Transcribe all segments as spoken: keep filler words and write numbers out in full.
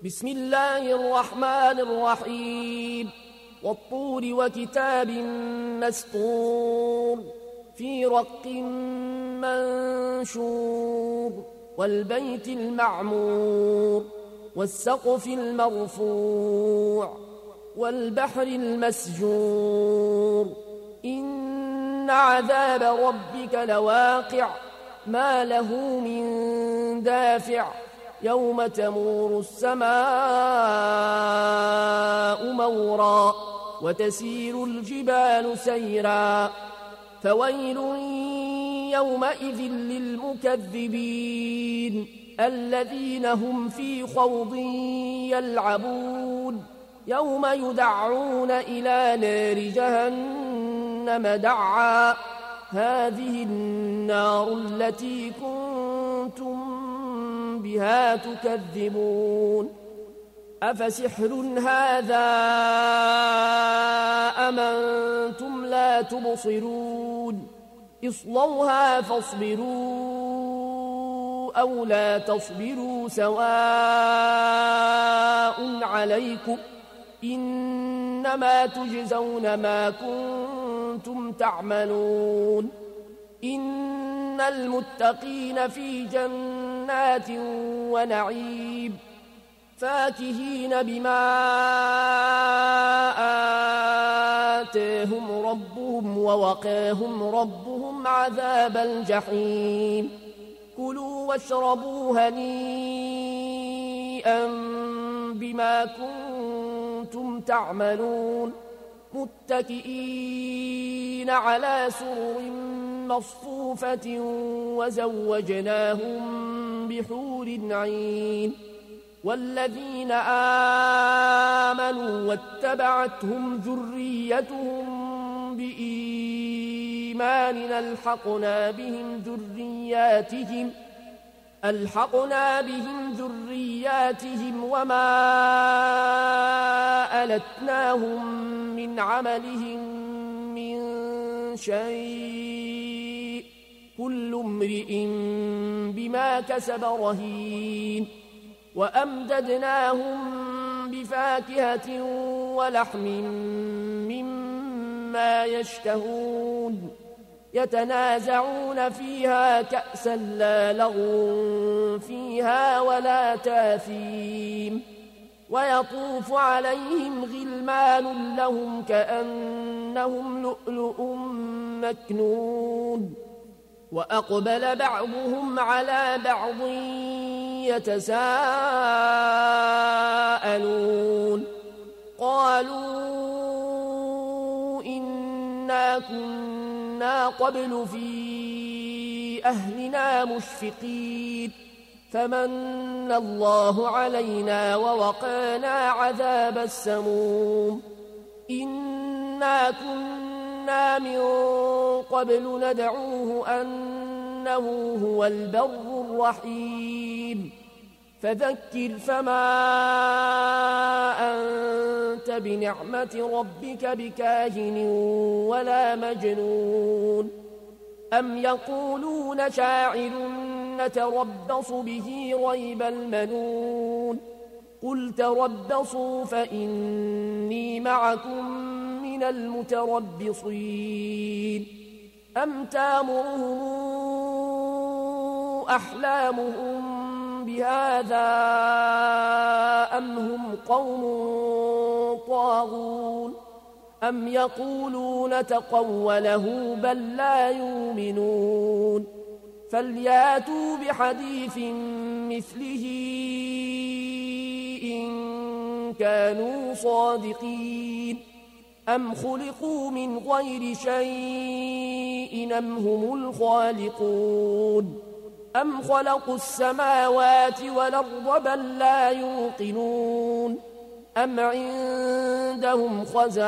بسم الله الرحمن الرحيم والطور وكتاب مسطور في رق منشور والبيت المعمور والسقف المرفوع والبحر المسجور إن عذاب ربك لواقع ما له من دافع يوم تمور السماء مورا وتسير الجبال سيرا فويل يومئذ للمكذبين الذين هم في خوض يلعبون يوم يدعون إلى نار جهنم دعا هذه النار التي كنتم بها تكذبون أفسحر هذا أم أنتم لا تبصرون اصلوها فاصبروا أو لا تصبروا سواء عليكم إنما تجزون ما كنتم تعملون إن المتقين في جنات ونعيم فاكهين بما آتاهم ربهم ووقاهم ربهم عذاب الجحيم كلوا واشربوا هنيئا بما كنتم تعملون متكئين على سرر مصفوفة وزوجناهم بحور عين والذين آمنوا واتبعتهم ذريتهم بإيمان ألحقنا بهم ذرياتهم ألحقنا بهم ذرياتهم وما ألتناهم من عملهم من شيء كل امرئ بما كسب رهين وأمددناهم بفاكهة ولحم مما يشتهون يتنازعون فيها كأسا لا لغو فيها ولا تاثيم ويطوف عليهم غلمان لهم كأنهم لؤلؤ مكنون وأقبل بعضهم على بعض يتساءلون قالوا إنا كنا قبل في أهلنا مشفقين فمن الله علينا ووقانا عذاب السموم إنا كنا من قبل ندعوه أنه هو البر الرحيم فذكر فما أنت بنعمة ربك بكاهن ولا مجنون أم يقولون شاعر نتربص به ريب المنون قل تربصوا فإني معكم من المتربصين أم تامرهم أحلامهم بهذا أم هم قوم طاغون أم يقولون تقوله بل لا يؤمنون فلياتوا بحديث مثله إن كانوا صادقين أم خلقوا من غير شيء أم هم الخالقون أم خلقوا السماوات والأرض بل لا يوقنون أم عندهم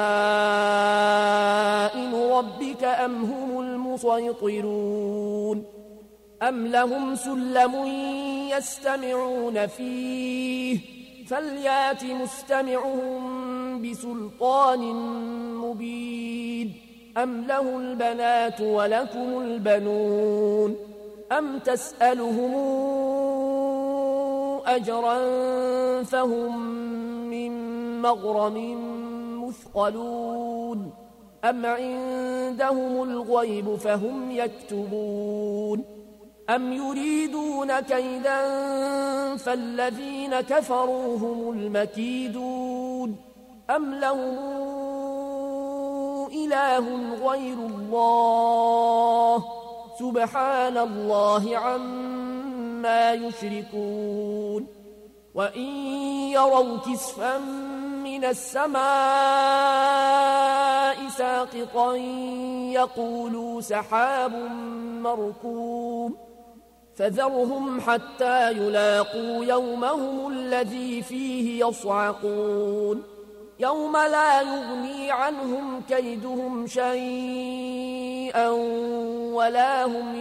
خزائن ربك أم هم المسيطرون أم لهم سلم يستمعون فيه فليات مستمعهم بسلطان مبين أم له البنات ولكم البنون أم تسألهم أجرا فهم من مغرم مثقلون أم عندهم الغيب فهم يكتبون أم يريدون كيدا فالذين كفروا هم المكيدون أم لهم إله غير الله سبحان الله عما يشركون وإن يروا كسفا من السماء ساقطا يقولوا سحاب مركوم فذرهم حتى يلاقوا يومهم الذي فيه يصعقون يوم لا يغني عنهم كيدهم شيئا ولا هم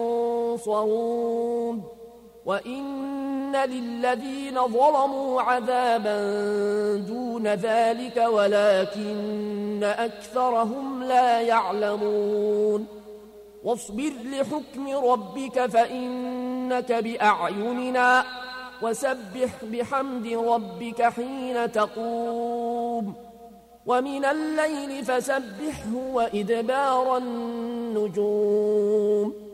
ينصرون وإن للذين ظلموا عذابا دون ذلك ولكن أكثرهم لا يعلمون واصبر لحكم ربك فإنك بأعيننا وسبح بحمد ربك حين تقوم ومن الليل فسبحه وإدبار النجوم